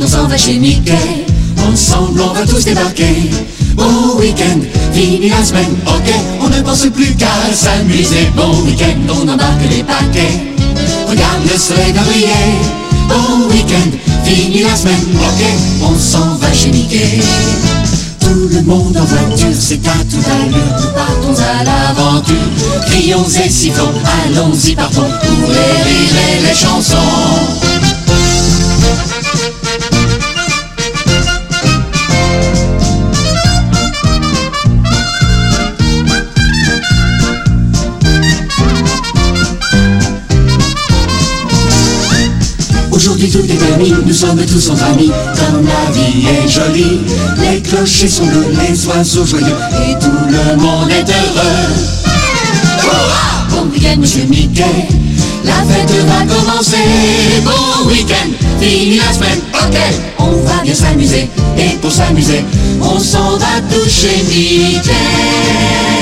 on s'en va chez Mickey. Ensemble on va tous débarquer. Bon week-end, fini la semaine, ok. On ne pense plus qu'à s'amuser. Bon week-end, on embarque les paquets. Regarde le soleil va briller. Bon week-end, fini la semaine, ok. On s'en va chez Mickey. Tout le monde en voiture, c'est à toute allure. Nous partons à l'aventure. Crions et sifflons, allons-y, partons pour les rires et les chansons. Aujourd'hui tout est permis, nous sommes tous entre amis. Comme la vie est jolie, les clochers sont bleus, les oiseaux joyeux, et tout le monde est heureux. Hurrah! Bon week-end, monsieur Mickey, la fête va commencer. Bon week-end, fini la semaine, ok. On va bien s'amuser, et pour s'amuser, on s'en va tous chez Mickey.